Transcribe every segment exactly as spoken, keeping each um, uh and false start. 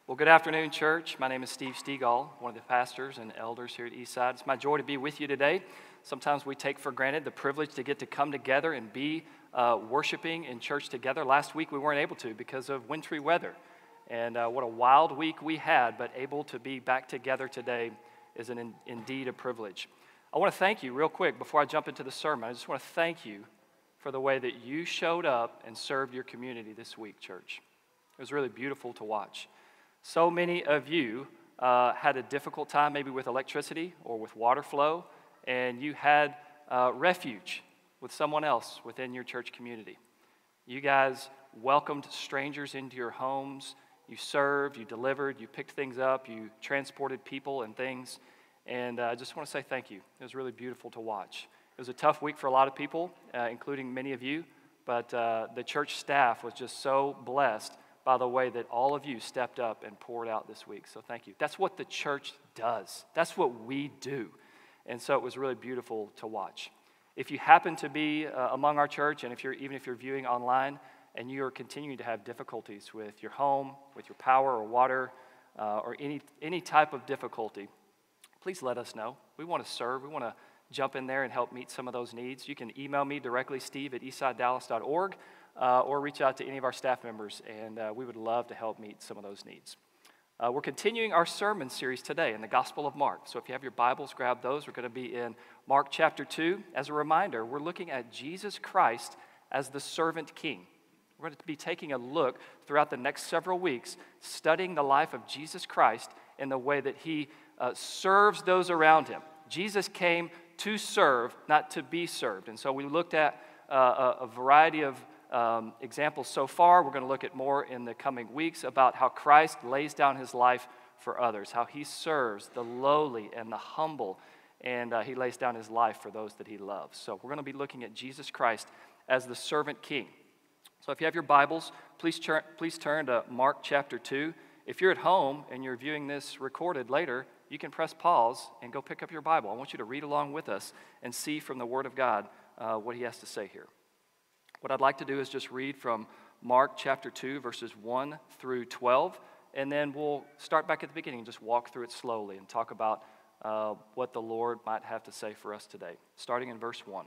Well, good afternoon, church. My name is Steve Stegall, one of the pastors and elders here at Eastside. It's my joy to be with you today. Sometimes we take for granted the privilege to get to come together and be uh, worshiping in church together. Last week we weren't able to because of wintry weather. And uh, what a wild week we had, but able to be back together today is an in, indeed a privilege. I want to thank you real quick before I jump into the sermon. I just want to thank you for the way that you showed up and served your community this week, church. It was really beautiful to watch. So many of you uh, had a difficult time maybe with electricity or with water flow, and you had uh, refuge with someone else within your church community. You guys welcomed strangers into your homes. You served, you delivered, you picked things up, you transported people and things, and uh, I just want to say thank you. It was really beautiful to watch. It was a tough week for a lot of people, uh, including many of you, but uh, the church staff was just so blessed by the way that all of you stepped up and poured out this week. So thank you. That's what the church does. That's what we do. And so it was really beautiful to watch. If you happen to be uh, among our church, and if you're even if you're viewing online, and you are continuing to have difficulties with your home, with your power or water, uh, or any any type of difficulty, please let us know. We want to serve. We want to jump in there and help meet some of those needs. You can email me directly, Steve at eastside dallas dot org. Uh, or reach out to any of our staff members, and uh, we would love to help meet some of those needs. Uh, we're continuing our sermon series today in the Gospel of Mark. So if you have your Bibles, grab those. We're going to be in Mark chapter two. As a reminder, we're looking at Jesus Christ as the servant king. We're going to be taking a look throughout the next several weeks, studying the life of Jesus Christ in the way that he uh, serves those around him. Jesus came to serve, not to be served. And so we looked at uh, a, a variety of Um, examples so far. We're going to look at more in the coming weeks about how Christ lays down his life for others, how he serves the lowly and the humble, and uh, he lays down his life for those that he loves. So we're going to be looking at Jesus Christ as the servant king. So if you have your Bibles, please, turn, please turn to Mark chapter two. If you're at home and you're viewing this recorded later, you can press pause and go pick up your Bible. I want you to read along with us and see from the Word of God uh, what he has to say here. What I'd like to do is just read from Mark chapter two, verses one through twelve, and then we'll start back at the beginning and just walk through it slowly and talk about uh, what the Lord might have to say for us today, starting in verse one.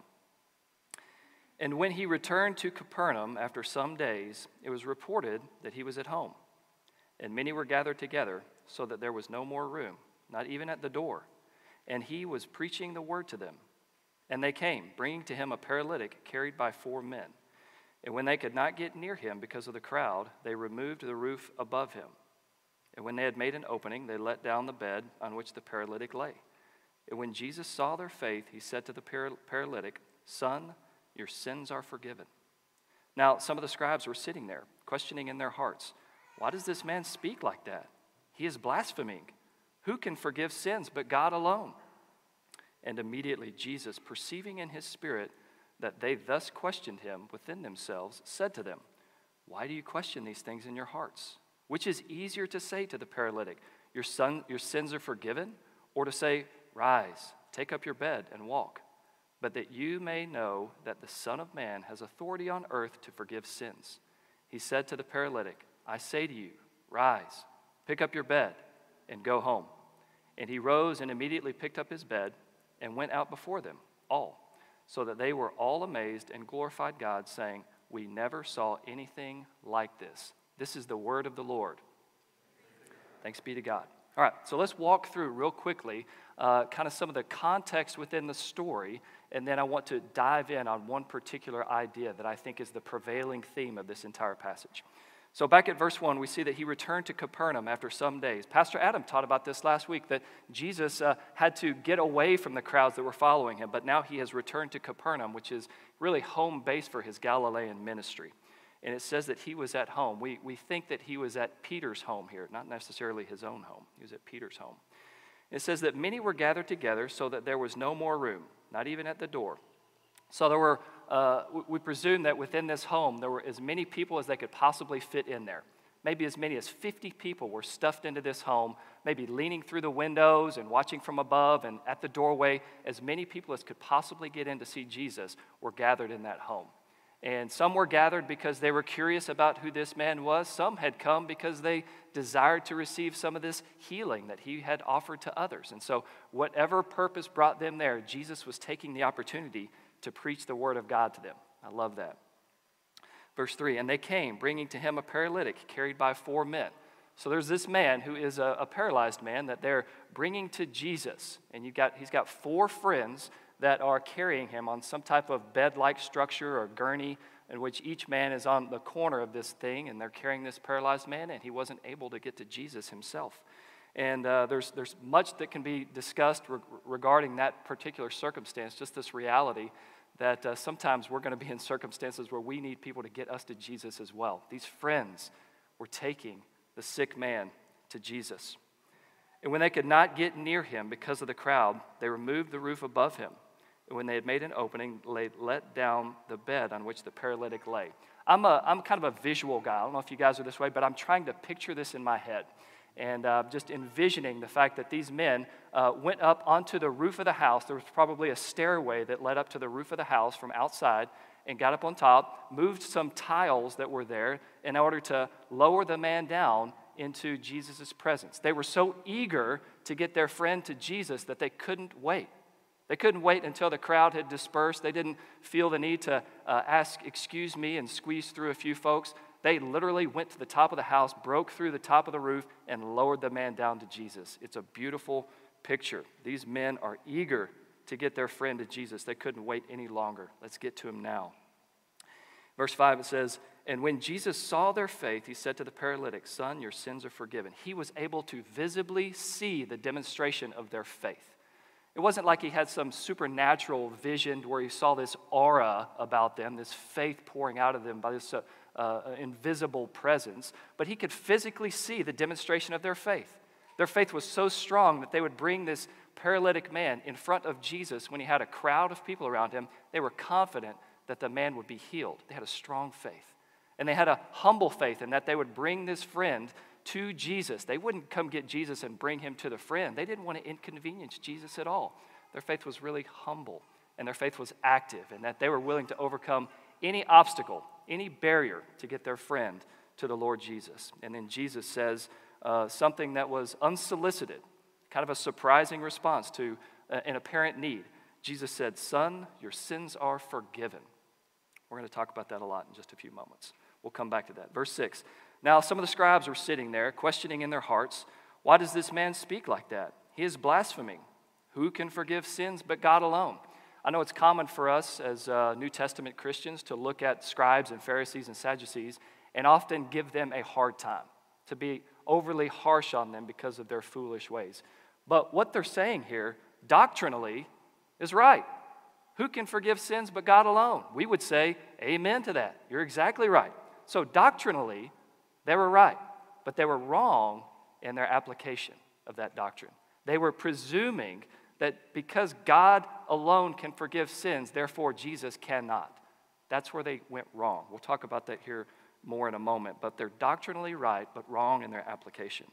And when he returned to Capernaum after some days, it was reported that he was at home, and many were gathered together, so that there was no more room, not even at the door, and he was preaching the word to them. And they came, bringing to him a paralytic carried by four men. And when they could not get near him because of the crowd, they removed the roof above him. And when they had made an opening, they let down the bed on which the paralytic lay. And when Jesus saw their faith, he said to the par- paralytic, "Son, your sins are forgiven." Now, some of the scribes were sitting there, questioning in their hearts, "Why does this man speak like that? He is blaspheming. Who can forgive sins but God alone?" And immediately Jesus, perceiving in his spirit that they thus questioned him within themselves, said to them, "Why do you question these things in your hearts? Which is easier to say to the paralytic, 'Your son, your sins are forgiven,' or to say, 'Rise, take up your bed and walk'? But that you may know that the Son of Man has authority on earth to forgive sins." He said to the paralytic, "I say to you, rise, pick up your bed, and go home." And he rose and immediately picked up his bed and went out before them all, so that they were all amazed and glorified God, saying, "We never saw anything like this." This is the word of the Lord. Thanks be to God. All right, so let's walk through real quickly uh, kind of some of the context within the story, and then I want to dive in on one particular idea that I think is the prevailing theme of this entire passage. So back at verse one, we see that he returned to Capernaum after some days. Pastor Adam taught about this last week, that Jesus uh, had to get away from the crowds that were following him, but now he has returned to Capernaum, which is really home base for his Galilean ministry. And it says that he was at home. We, we think that he was at Peter's home here, not necessarily his own home. He was at Peter's home. It says that many were gathered together so that there was no more room, not even at the door. So there were, uh, we presume that within this home, there were as many people as they could possibly fit in there. Maybe as many as fifty people were stuffed into this home, maybe leaning through the windows and watching from above, and at the doorway, as many people as could possibly get in to see Jesus were gathered in that home. And some were gathered because they were curious about who this man was. Some had come because they desired to receive some of this healing that he had offered to others. And so whatever purpose brought them there, Jesus was taking the opportunity to preach the word of God to them. I love that. Verse three, and they came, bringing to him a paralytic carried by four men. So there's this man who is a, a paralyzed man that they're bringing to Jesus. And you got he's got four friends that are carrying him on some type of bed-like structure or gurney in which each man is on the corner of this thing, and they're carrying this paralyzed man, and he wasn't able to get to Jesus himself. And uh, there's, there's much that can be discussed re- regarding that particular circumstance, just this reality that uh, sometimes we're going to be in circumstances where we need people to get us to Jesus as well. These friends were taking the sick man to Jesus. And when they could not get near him because of the crowd, they removed the roof above him. And when they had made an opening, they let down the bed on which the paralytic lay. I'm, a, I'm kind of a visual guy. I don't know if you guys are this way, but I'm trying to picture this in my head. And uh, just envisioning the fact that these men uh, went up onto the roof of the house. There was probably a stairway that led up to the roof of the house from outside, and got up on top, moved some tiles that were there in order to lower the man down into Jesus' presence. They were so eager to get their friend to Jesus that they couldn't wait. They couldn't wait until the crowd had dispersed. They didn't feel the need to uh, ask, excuse me, and squeeze through a few folks. They literally went to the top of the house, broke through the top of the roof, and lowered the man down to Jesus. It's a beautiful picture. These men are eager to get their friend to Jesus. They couldn't wait any longer. Let's get to him now. Verse five, it says, and when Jesus saw their faith, he said to the paralytic, son, your sins are forgiven. He was able to visibly see the demonstration of their faith. It wasn't like he had some supernatural vision where he saw this aura about them, this faith pouring out of them by this uh, uh, invisible presence, but he could physically see the demonstration of their faith. Their faith was so strong that they would bring this paralytic man in front of Jesus when he had a crowd of people around him. They were confident that the man would be healed. They had a strong faith. And they had a humble faith in that they would bring this friend to Jesus. They wouldn't come get Jesus and bring him to the friend. They didn't want to inconvenience Jesus at all. Their faith was really humble, and their faith was active, and that they were willing to overcome any obstacle, any barrier to get their friend to the Lord Jesus. And then Jesus says uh, something that was unsolicited, kind of a surprising response to uh, an apparent need. Jesus said, son, your sins are forgiven. We're going to talk about that a lot in just a few moments. We'll come back to that. Verse six. Now some of the scribes were sitting there, questioning in their hearts, why does this man speak like that? He is blaspheming. Who can forgive sins but God alone? I know it's common for us as uh, New Testament Christians to look at scribes and Pharisees and Sadducees and often give them a hard time, to be overly harsh on them because of their foolish ways. But what they're saying here, doctrinally, is right. Who can forgive sins but God alone? We would say amen to that. You're exactly right. So doctrinally, they were right, but they were wrong in their application of that doctrine. They were presuming that because God alone can forgive sins, therefore Jesus cannot. That's where they went wrong. We'll talk about that here more in a moment, but they're doctrinally right, but wrong in their application.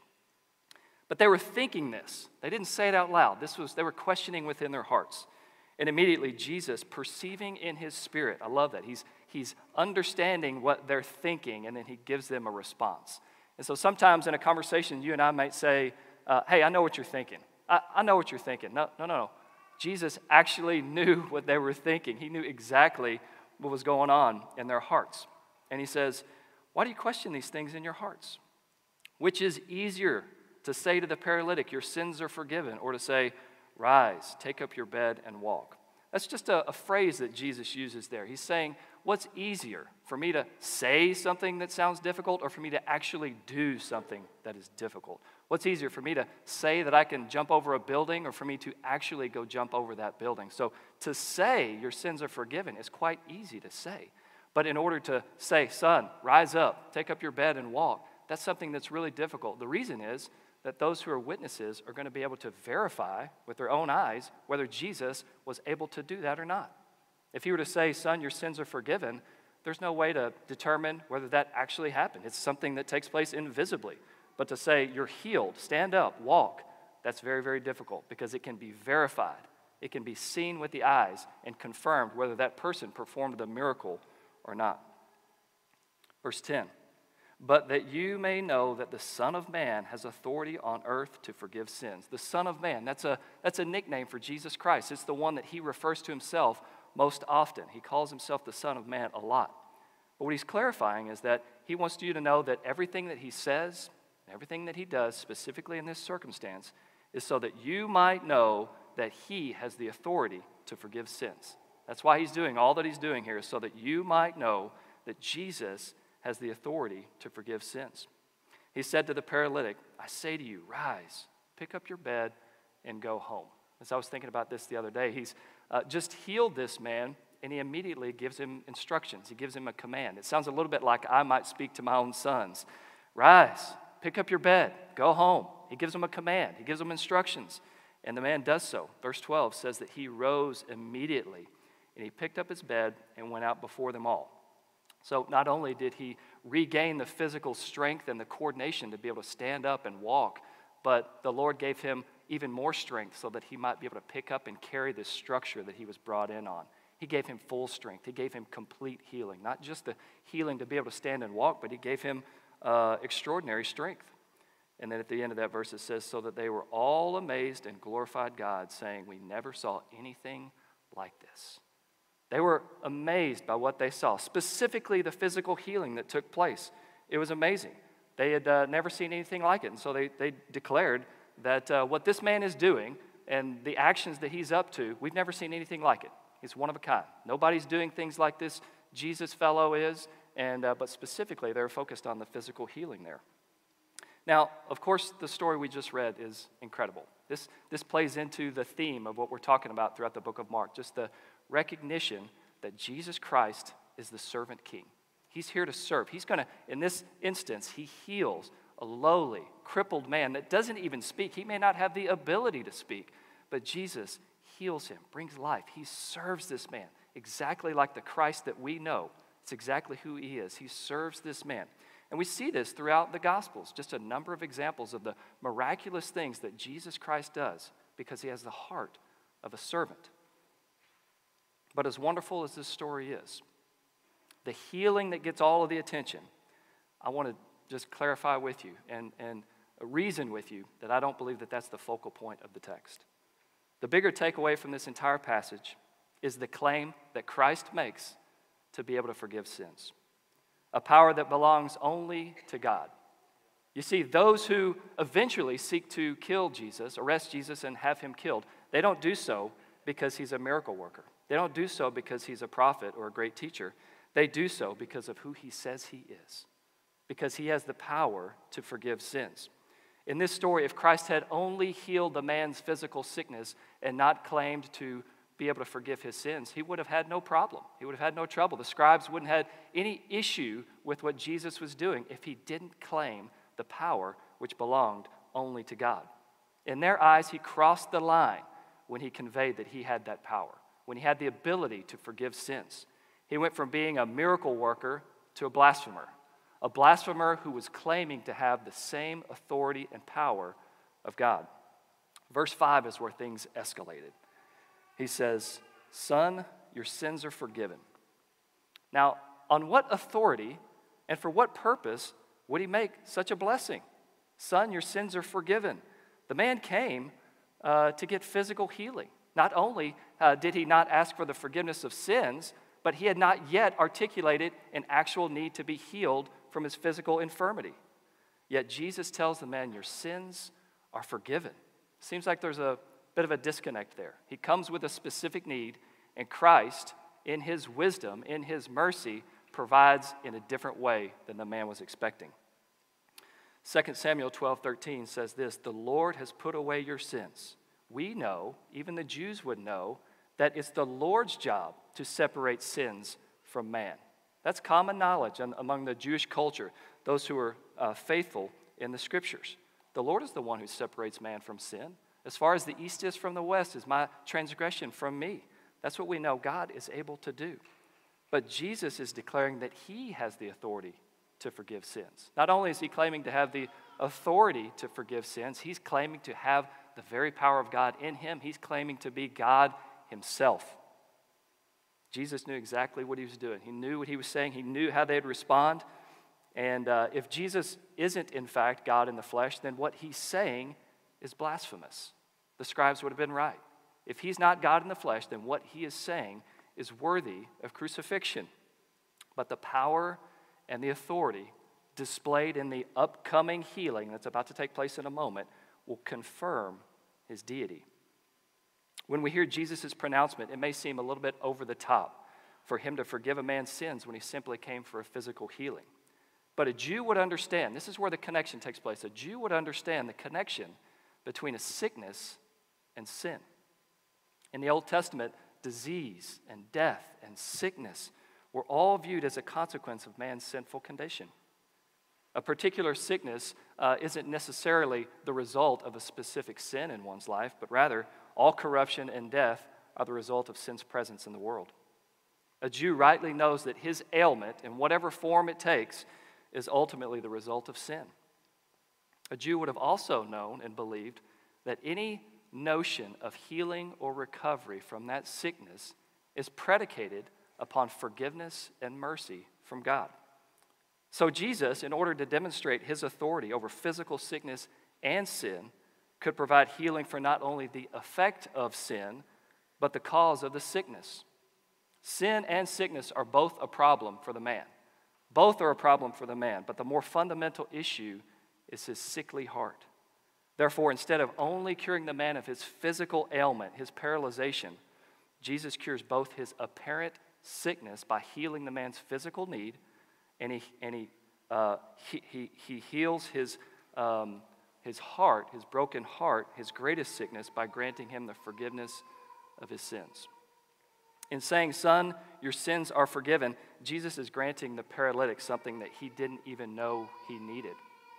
But they were thinking this. They didn't say it out loud. This was, they were questioning within their hearts. And immediately Jesus, perceiving in his spirit, I love that, he's, he's understanding what they're thinking, and then he gives them a response. And so sometimes in a conversation, you and I might say, uh, hey, I know what you're thinking. I, I know what you're thinking. No, no, no, no. Jesus actually knew what they were thinking. He knew exactly what was going on in their hearts. And he says, why do you question these things in your hearts? Which is easier, to say to the paralytic, your sins are forgiven, or to say, rise, take up your bed and walk? That's just a, a phrase that Jesus uses there. He's saying, what's easier, for me to say something that sounds difficult or for me to actually do something that is difficult? What's easier, for me to say that I can jump over a building or for me to actually go jump over that building? So to say your sins are forgiven is quite easy to say. But in order to say, son, rise up, take up your bed and walk, that's something that's really difficult. The reason is that those who are witnesses are going to be able to verify with their own eyes whether Jesus was able to do that or not. If he were to say, son, your sins are forgiven, there's no way to determine whether that actually happened. It's something that takes place invisibly. But to say, you're healed, stand up, walk, that's very, very difficult because it can be verified. It can be seen with the eyes and confirmed whether that person performed the miracle or not. Verse ten, but that you may know that the Son of Man has authority on earth to forgive sins. The Son of Man, that's a, that's a nickname for Jesus Christ. It's the one that he refers to himself most often. He calls himself the Son of Man a lot. But what he's clarifying is that he wants you to know that everything that he says, everything that he does, specifically in this circumstance, is so that you might know that he has the authority to forgive sins. That's why he's doing all that he's doing here, so that you might know that Jesus has the authority to forgive sins. He said to the paralytic, I say to you, rise, pick up your bed, and go home. As I was thinking about this the other day, he's uh, just healed this man, and he immediately gives him instructions. He gives him a command. It sounds a little bit like I might speak to my own sons. Rise, pick up your bed, go home. He gives him a command. He gives him instructions, and the man does so. Verse twelve says that he rose immediately, and he picked up his bed and went out before them all. So not only did he regain the physical strength and the coordination to be able to stand up and walk, but the Lord gave him even more strength so that he might be able to pick up and carry this structure that he was brought in on. He gave him full strength. He gave him complete healing. Not just the healing to be able to stand and walk, but he gave him uh, extraordinary strength. And then at the end of that verse it says, so that they were all amazed and glorified God, saying, we never saw anything like this. They were amazed by what they saw, specifically the physical healing that took place. It was amazing. They had uh, never seen anything like it, and so they, they declared that uh, what this man is doing and the actions that he's up to, we've never seen anything like it. He's one of a kind. Nobody's doing things like this Jesus fellow is, and uh, but specifically they're focused on the physical healing there. Now, of course, the story we just read is incredible. This, this plays into the theme of what we're talking about throughout the book of Mark, just the recognition that Jesus Christ is the servant king. He's here to serve. He's going to, in this instance, he heals a lowly, crippled man that doesn't even speak. He may not have the ability to speak, but Jesus heals him, brings life. He serves this man exactly like the Christ that we know. It's exactly who he is. He serves this man. And we see this throughout the Gospels, just a number of examples of the miraculous things that Jesus Christ does because he has the heart of a servant. But as wonderful as this story is, the healing that gets all of the attention, I want to just clarify with you and, and reason with you that I don't believe that that's the focal point of the text. The bigger takeaway from this entire passage is the claim that Christ makes to be able to forgive sins, a power that belongs only to God. You see, those who eventually seek to kill Jesus, arrest Jesus and have him killed, they don't do so because he's a miracle worker. They don't do so because he's a prophet or a great teacher. They do so because of who he says he is, because he has the power to forgive sins. In this story, if Christ had only healed the man's physical sickness and not claimed to be able to forgive his sins, he would have had no problem. He would have had no trouble. The scribes wouldn't have had any issue with what Jesus was doing if he didn't claim the power which belonged only to God. In their eyes, he crossed the line when he conveyed that he had that power, when he had the ability to forgive sins. He went from being a miracle worker to a blasphemer, a blasphemer who was claiming to have the same authority and power of God. Verse five is where things escalated. He says, "Son, your sins are forgiven." Now, on what authority and for what purpose would he make such a blessing? Son, your sins are forgiven. The man came uh, to get physical healing. Not only uh, did he not ask for the forgiveness of sins, but he had not yet articulated an actual need to be healed from his physical infirmity. Yet Jesus tells the man, your sins are forgiven. Seems like there's a bit of a disconnect there. He comes with a specific need, and Christ, in his wisdom, in his mercy, provides in a different way than the man was expecting. Second Samuel twelve thirteen says this, "The Lord has put away your sins." We know, even the Jews would know, that it's the Lord's job to separate sins from man. That's common knowledge among the Jewish culture, those who are uh, faithful in the Scriptures. The Lord is the one who separates man from sin. As far as the east is from the west is my transgression from me. That's what we know God is able to do. But Jesus is declaring that he has the authority to forgive sins. Not only is he claiming to have the authority to forgive sins, he's claiming to have the very power of God in him. He's claiming to be God himself. Jesus knew exactly what he was doing. He knew what he was saying. He knew how they'd respond. And uh, if Jesus isn't, in fact, God in the flesh, then what he's saying is blasphemous. The scribes would have been right. If he's not God in the flesh, then what he is saying is worthy of crucifixion. But the power and the authority displayed in the upcoming healing that's about to take place in a moment will confirm his deity. When we hear Jesus' pronouncement, it may seem a little bit over the top for him to forgive a man's sins when he simply came for a physical healing. But a Jew would understand, this is where the connection takes place, a Jew would understand the connection between a sickness and sin. In the Old Testament, disease and death and sickness were all viewed as a consequence of man's sinful condition. A particular sickness uh, isn't necessarily the result of a specific sin in one's life, but rather all corruption and death are the result of sin's presence in the world. A Jew rightly knows that his ailment, in whatever form it takes, is ultimately the result of sin. A Jew would have also known and believed that any notion of healing or recovery from that sickness is predicated upon forgiveness and mercy from God. So Jesus, in order to demonstrate his authority over physical sickness and sin, could provide healing for not only the effect of sin, but the cause of the sickness. Sin and sickness are both a problem for the man. Both are a problem for the man, but the more fundamental issue is his sickly heart. Therefore, instead of only curing the man of his physical ailment, his paralyzation, Jesus cures both his apparent sickness by healing the man's physical need, and he and he uh, he, he he heals his um, his heart, his broken heart, his greatest sickness, by granting him the forgiveness of his sins. In saying, "Son, your sins are forgiven," Jesus is granting the paralytic something that he didn't even know he needed.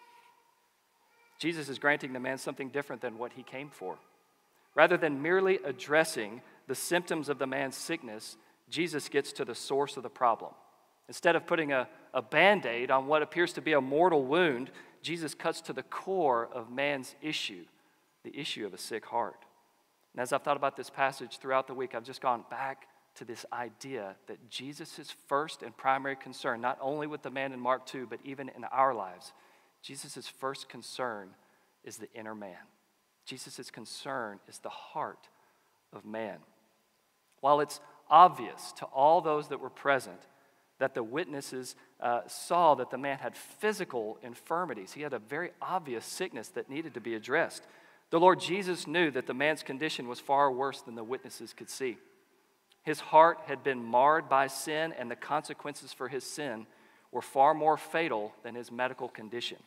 Jesus is granting the man something different than what he came for. Rather than merely addressing the symptoms of the man's sickness, Jesus gets to the source of the problem. Instead of putting a, a Band-Aid on what appears to be a mortal wound, Jesus cuts to the core of man's issue, the issue of a sick heart. And as I've thought about this passage throughout the week, I've just gone back to this idea that Jesus' first and primary concern, not only with the man in Mark two, but even in our lives, Jesus' first concern is the inner man. Jesus' concern is the heart of man. While it's obvious to all those that were present that the witnesses uh, saw that the man had physical infirmities, he had a very obvious sickness that needed to be addressed, the Lord Jesus knew that the man's condition was far worse than the witnesses could see. His heart had been marred by sin, and the consequences for his sin were far more fatal than his medical condition.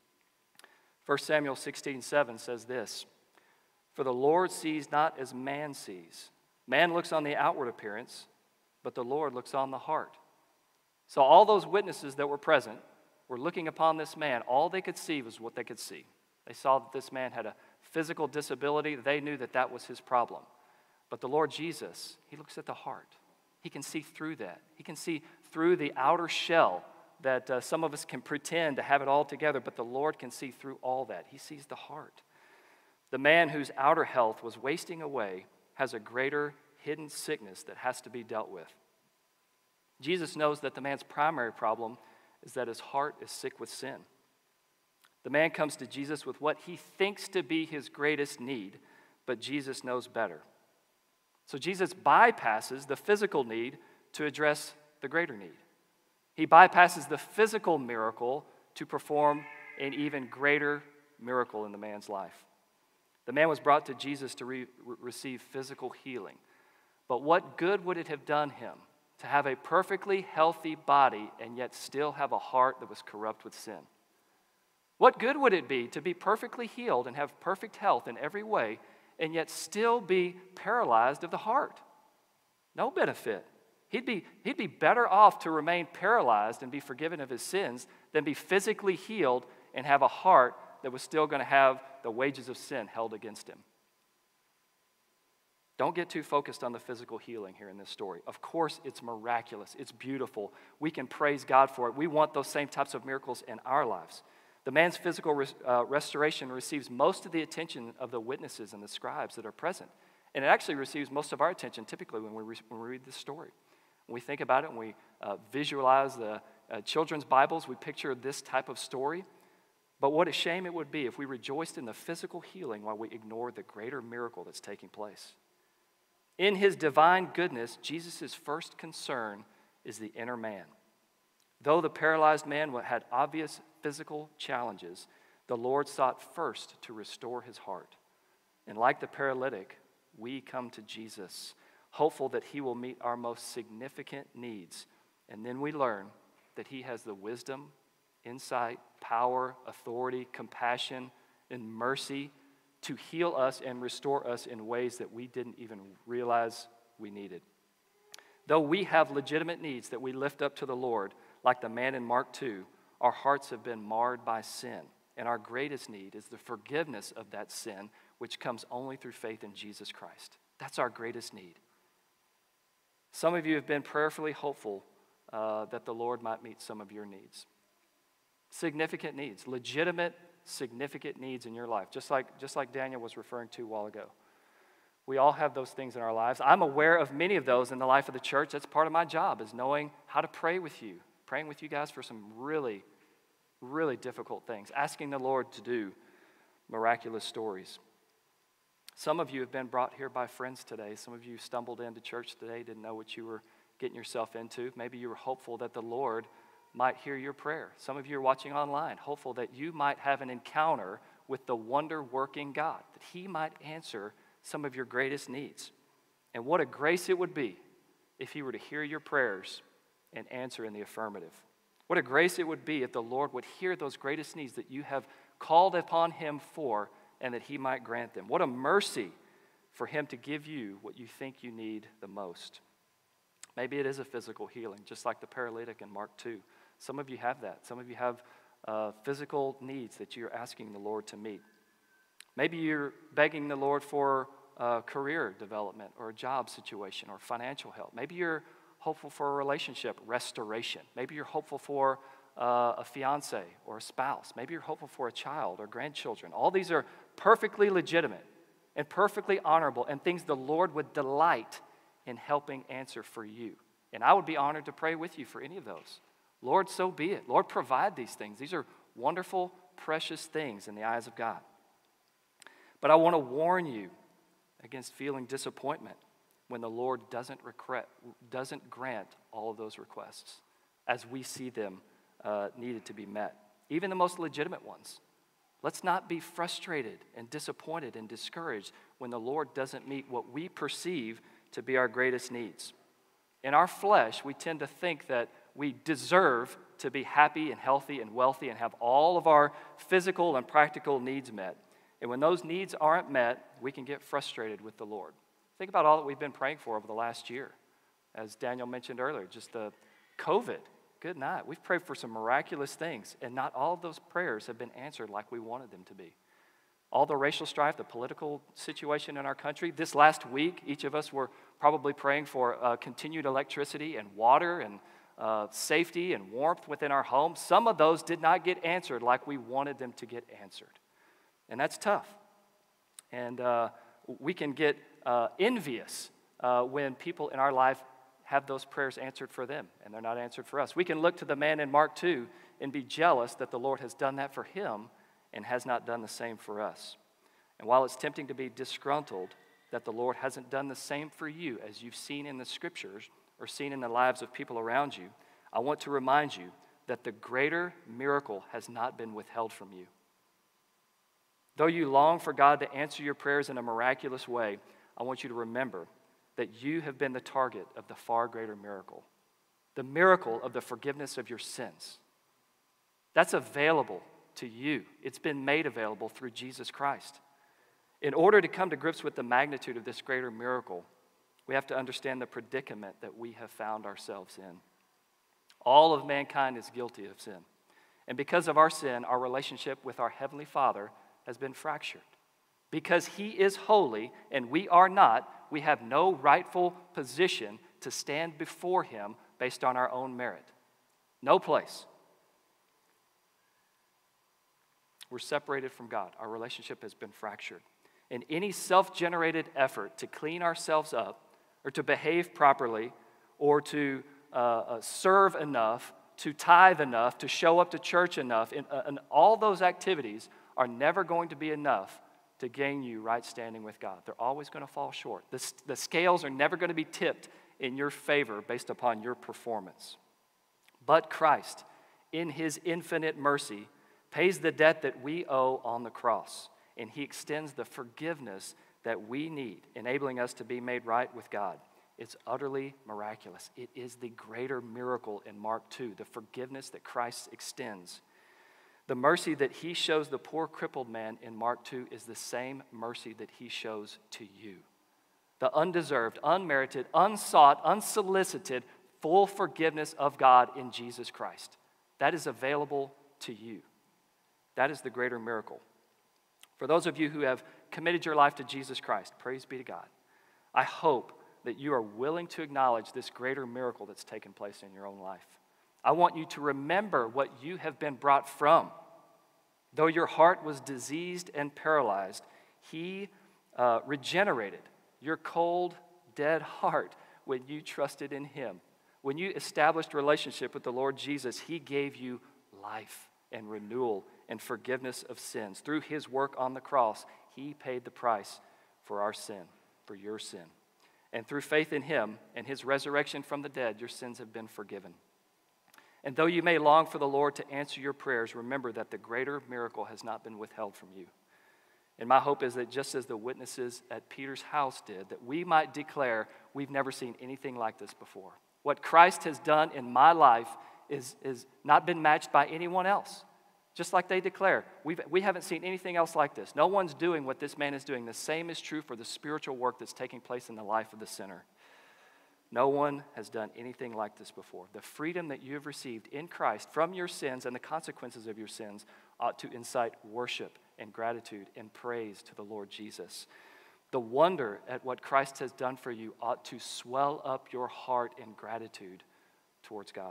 First Samuel sixteen seven says this, "For the Lord sees not as man sees. Man looks on the outward appearance, but the Lord looks on the heart." So all those witnesses that were present were looking upon this man. All they could see was what they could see. They saw that this man had a physical disability. They knew that that was his problem. But the Lord Jesus, he looks at the heart. He can see through that. He can see through the outer shell that uh, some of us can pretend to have it all together, but the Lord can see through all that. He sees the heart. The man whose outer health was wasting away has a greater hidden sickness that has to be dealt with. Jesus knows that the man's primary problem is that his heart is sick with sin. The man comes to Jesus with what he thinks to be his greatest need, but Jesus knows better. So Jesus bypasses the physical need to address the greater need. He bypasses the physical miracle to perform an even greater miracle in the man's life. The man was brought to Jesus to re- receive physical healing. But what good would it have done him to have a perfectly healthy body and yet still have a heart that was corrupt with sin? What good would it be to be perfectly healed and have perfect health in every way and yet still be paralyzed of the heart? No benefit. He'd be, he'd be better off to remain paralyzed and be forgiven of his sins than be physically healed and have a heart that was still going to have the wages of sin held against him. Don't get too focused on the physical healing here in this story. Of course, it's miraculous. It's beautiful. We can praise God for it. We want those same types of miracles in our lives. The man's physical res- uh, restoration receives most of the attention of the witnesses and the scribes that are present. And it actually receives most of our attention typically when we, re- when we read this story. When we think about it, when we uh, visualize the uh, children's Bibles, we picture this type of story. But what a shame it would be if we rejoiced in the physical healing while we ignored the greater miracle that's taking place. In his divine goodness, Jesus' first concern is the inner man. Though the paralyzed man had obvious physical challenges, the Lord sought first to restore his heart. And like the paralytic, we come to Jesus, hopeful that he will meet our most significant needs. And then we learn that he has the wisdom, insight, power, authority, compassion, and mercy to heal us and restore us in ways that we didn't even realize we needed. Though we have legitimate needs that we lift up to the Lord, like the man in Mark two, our hearts have been marred by sin. And our greatest need is the forgiveness of that sin, which comes only through faith in Jesus Christ. That's our greatest need. Some of you have been prayerfully hopeful uh, that the Lord might meet some of your needs. Significant needs, legitimate, significant needs in your life, just like, just like Daniel was referring to a while ago. We all have those things in our lives. I'm aware of many of those in the life of the church. That's part of my job, is knowing how to pray with you, praying with you guys for some really, really difficult things, asking the Lord to do miraculous stories. Some of you have been brought here by friends today. Some of you stumbled into church today, didn't know what you were getting yourself into. Maybe you were hopeful that the Lord might hear your prayer. Some of you are watching online, hopeful that you might have an encounter with the wonder-working God, that he might answer some of your greatest needs. And what a grace it would be if he were to hear your prayers and answer in the affirmative. What a grace it would be if the Lord would hear those greatest needs that you have called upon him for, and that he might grant them. What a mercy for him to give you what you think you need the most. Maybe it is a physical healing, just like the paralytic in Mark two. Some of you have that. Some of you have uh, physical needs that you're asking the Lord to meet. Maybe you're begging the Lord for uh, career development or a job situation or financial help. Maybe you're hopeful for a relationship restoration. Maybe you're hopeful for uh, a fiance or a spouse. Maybe you're hopeful for a child or grandchildren. All these are perfectly legitimate and perfectly honorable and things the Lord would delight in helping answer for you. And I would be honored to pray with you for any of those. Lord, so be it. Lord, provide these things. These are wonderful, precious things in the eyes of God. But I want to warn you against feeling disappointment when the Lord doesn't, regret, doesn't grant all of those requests as we see them uh, needed to be met, even the most legitimate ones. Let's not be frustrated and disappointed and discouraged when the Lord doesn't meet what we perceive to be our greatest needs. In our flesh, we tend to think that we deserve to be happy and healthy and wealthy and have all of our physical and practical needs met. And when those needs aren't met, we can get frustrated with the Lord. Think about all that we've been praying for over the last year. As Daniel mentioned earlier, just the COVID. Good night. We've prayed for some miraculous things, and not all of those prayers have been answered like we wanted them to be. All the racial strife, the political situation in our country. This last week, each of us were probably praying for uh, continued electricity and water and uh, safety and warmth within our homes. Some of those did not get answered like we wanted them to get answered. And that's tough. And uh, we can get uh, envious uh, when people in our life have those prayers answered for them and they're not answered for us. We can look to the man in Mark two and be jealous that the Lord has done that for him and has not done the same for us. And while it's tempting to be disgruntled that the Lord hasn't done the same for you as you've seen in the scriptures or seen in the lives of people around you, I want to remind you that the greater miracle has not been withheld from you. Though you long for God to answer your prayers in a miraculous way, I want you to remember that you have been the target of the far greater miracle, the miracle of the forgiveness of your sins. That's available to you. It's been made available through Jesus Christ. In order to come to grips with the magnitude of this greater miracle, we have to understand the predicament that we have found ourselves in. All of mankind is guilty of sin. And because of our sin, our relationship with our Heavenly Father has been fractured. Because he is holy and we are not, we have no rightful position to stand before him based on our own merit. No place. We're separated from God. Our relationship has been fractured. And any self-generated effort to clean ourselves up or to behave properly or to uh, uh, serve enough, to tithe enough, to show up to church enough, and, uh, and all those activities are never going to be enough to gain you right standing with God. They're always going to fall short. The, the scales are never going to be tipped in your favor based upon your performance. But Christ, in his infinite mercy, pays the debt that we owe on the cross, and he extends the forgiveness that we need, enabling us to be made right with God. It's utterly miraculous. It is the greater miracle in Mark two, the forgiveness that Christ extends. The mercy that he shows the poor crippled man in Mark two is the same mercy that he shows to you. The undeserved, unmerited, unsought, unsolicited, full forgiveness of God in Jesus Christ. That is available to you. That is the greater miracle. For those of you who have committed your life to Jesus Christ, praise be to God. I hope that you are willing to acknowledge this greater miracle that's taken place in your own life. I want you to remember what you have been brought from. Though your heart was diseased and paralyzed, he uh, regenerated your cold, dead heart when you trusted in him. When you established a relationship with the Lord Jesus, he gave you life and renewal and forgiveness of sins. Through his work on the cross, he paid the price for our sin, for your sin. And through faith in him and his resurrection from the dead, your sins have been forgiven. And though you may long for the Lord to answer your prayers, remember that the greater miracle has not been withheld from you. And my hope is that just as the witnesses at Peter's house did, that we might declare we've never seen anything like this before. What Christ has done in my life is, is not been matched by anyone else. Just like they declare, we've, we haven't seen anything else like this. No one's doing what this man is doing. The same is true for the spiritual work that's taking place in the life of the sinner. No one has done anything like this before. The freedom that you have received in Christ from your sins and the consequences of your sins ought to incite worship and gratitude and praise to the Lord Jesus. The wonder at what Christ has done for you ought to swell up your heart in gratitude towards God.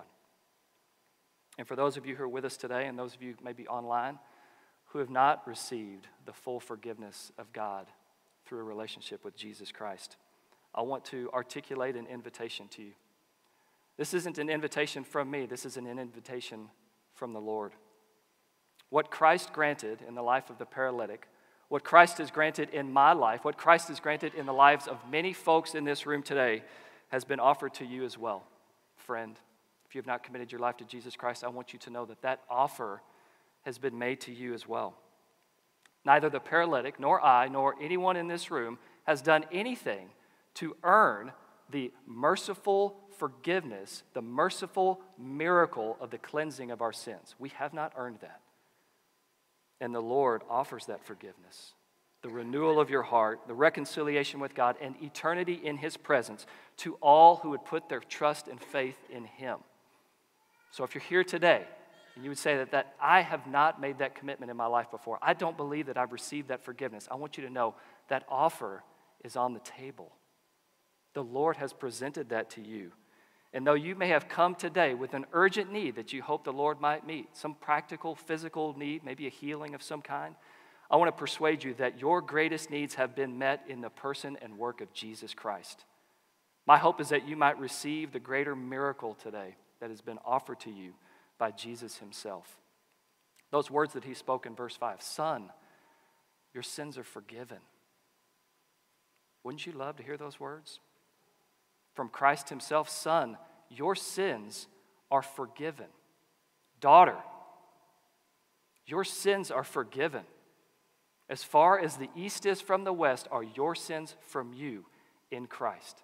And for those of you who are with us today, and those of you maybe online, who have not received the full forgiveness of God through a relationship with Jesus Christ, I want to articulate an invitation to you. This isn't an invitation from me. This is an invitation from the Lord. What Christ granted in the life of the paralytic, what Christ has granted in my life, what Christ has granted in the lives of many folks in this room today has been offered to you as well, friend. If you have not committed your life to Jesus Christ, I want you to know that that offer has been made to you as well. Neither the paralytic, nor I, nor anyone in this room has done anything to earn the merciful forgiveness, the merciful miracle of the cleansing of our sins. We have not earned that. And the Lord offers that forgiveness, the renewal of your heart, the reconciliation with God, and eternity in his presence to all who would put their trust and faith in him. So if you're here today, and you would say that, that I have not made that commitment in my life before, I don't believe that I've received that forgiveness, I want you to know that offer is on the table. The Lord has presented that to you. And though you may have come today with an urgent need that you hope the Lord might meet, some practical, physical need, maybe a healing of some kind, I want to persuade you that your greatest needs have been met in the person and work of Jesus Christ. My hope is that you might receive the greater miracle today that has been offered to you by Jesus himself. Those words that he spoke in verse five, son, your sins are forgiven. Wouldn't you love to hear those words? From Christ himself, son, your sins are forgiven. Daughter, your sins are forgiven. As far as the east is from the west are your sins from you in Christ.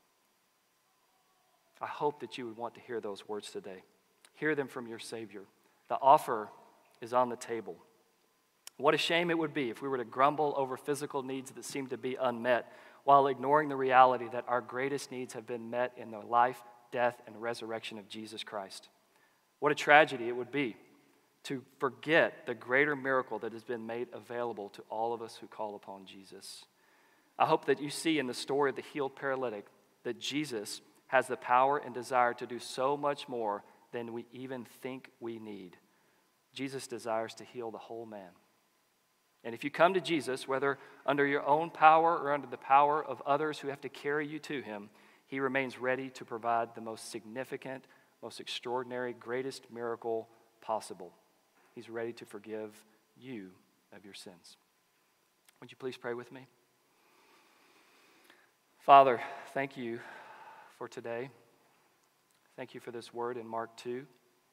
I hope that you would want to hear those words today. Hear them from your Savior. The offer is on the table. What a shame it would be if we were to grumble over physical needs that seem to be unmet while ignoring the reality that our greatest needs have been met in the life, death, and resurrection of Jesus Christ. What a tragedy it would be to forget the greater miracle that has been made available to all of us who call upon Jesus. I hope that you see in the story of the healed paralytic that Jesus has the power and desire to do so much more than we even think we need. Jesus desires to heal the whole man. And if you come to Jesus, whether under your own power or under the power of others who have to carry you to him, He remains ready to provide the most significant, most extraordinary, greatest miracle possible. He's ready to forgive you of your sins. Would you please pray with me? Father, thank you for today. Thank you for this word in Mark two.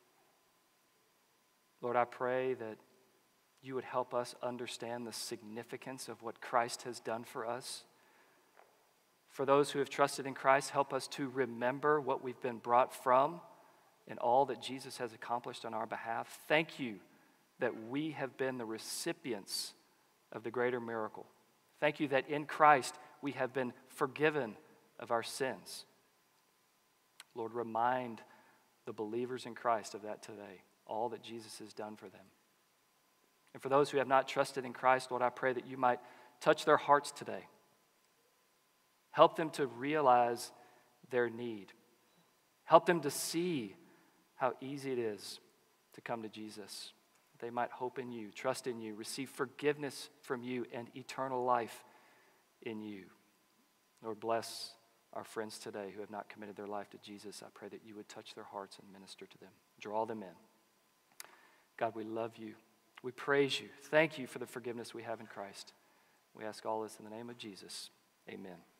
Lord, I pray that you would help us understand the significance of what Christ has done for us. For those who have trusted in Christ, help us to remember what we've been brought from and all that Jesus has accomplished on our behalf. Thank you that we have been the recipients of the greater miracle. Thank you that in Christ we have been forgiven of our sins. Lord, remind the believers in Christ of that today, all that Jesus has done for them. And for those who have not trusted in Christ, Lord, I pray that you might touch their hearts today. Help them to realize their need. Help them to see how easy it is to come to Jesus. They might hope in you, trust in you, receive forgiveness from you, and eternal life in you. Lord, bless our friends today who have not committed their life to Jesus. I pray that you would touch their hearts and minister to them. Draw them in. God, we love you. We praise you. Thank you for the forgiveness we have in Christ. We ask all this in the name of Jesus. Amen.